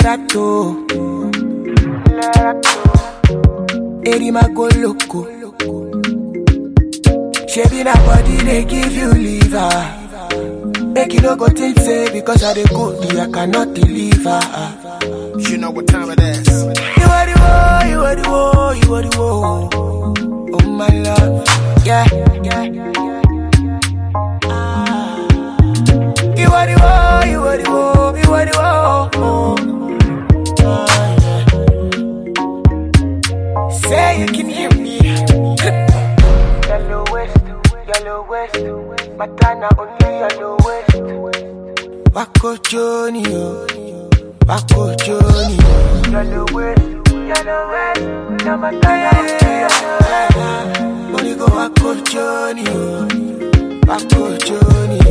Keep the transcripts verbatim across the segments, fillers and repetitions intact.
Lerato, Erima go loco. Shaving a body, they give you liver. Make you no go think say because I dey good, I cannot deliver. You know what time it is. You are the one, you are the one, you are the one. Oh my love, yeah, yeah, yeah, yeah. Ah. You are the one, you are the one, you are the one. Oh, yeah. Say you can hear me. Yellow West, Yellow West, Matana only Yellow West. Wako Johnny, Wako Johnny. Yellow West, Yellow West, Matana only Yellow West. Money go Wako Johnny, Wako Johnny.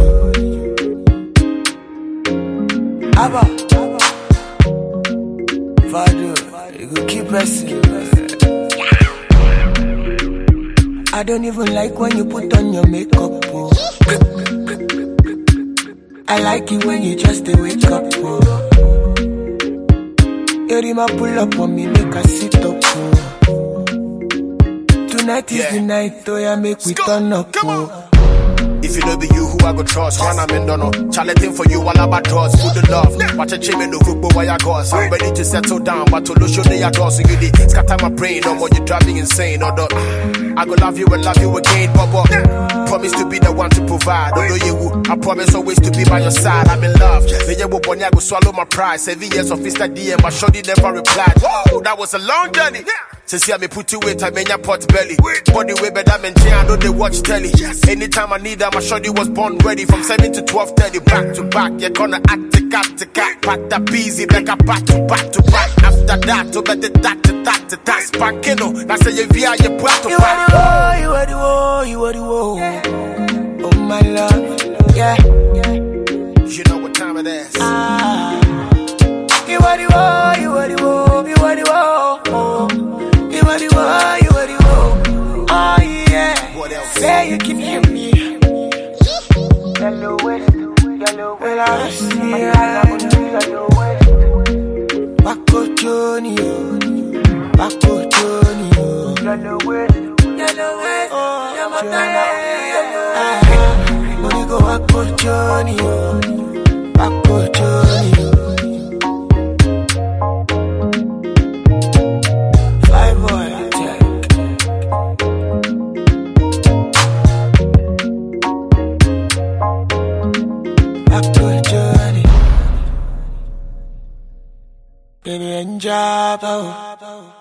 Abba, Father, you go keep pressing. I don't even like when you put on your makeup, oh. I like it when you just dey wake up, oh. Erima pull up on me, make I sit up, oh. Tonight is yeah. the night, oh yeah, make we turn up, oh. If you know be you, who I go trust? One I'm in dono. Challenging for you, while I'm at draws. Put the love. Watch a chimney, no football, where I go. I'm ready to settle down, but to lose your day, I go. So you did scatter my brain, no more you driving insane. Or the, I go love you and love you again, Bobo. Promise to be the one to provide. Although you would, I promise always to be by your side. I'm in love. The year will I go swallow my pride. Seven years of Insta D M, but shorty never replied. Whoa, that was a long journey. Since you me put you with, I mean your pot belly. Body way better than I know they watch telly. Anytime I need them, my shorty was born ready. From seven to twelve thirty, back to back. You're gonna act to cat to cat. Pack that busy, like a back to back to back. After that, to bet the that to that to that. Sparkino, that's a via your back to back. You are the one, you are the one, you are the one. Oh my love, yeah. You know what time it is. Ah. You are the one, you are the one, you are the one. You are the one, you are the one. Oh yeah. What else? Say you can hear me. Yellow West, Yellow West. Yellow West. Wako Johnny, Wako Johnny. Yellow West, Yellow West. Money go Wako Johnny, Wako Johnny. Baby, enjoy.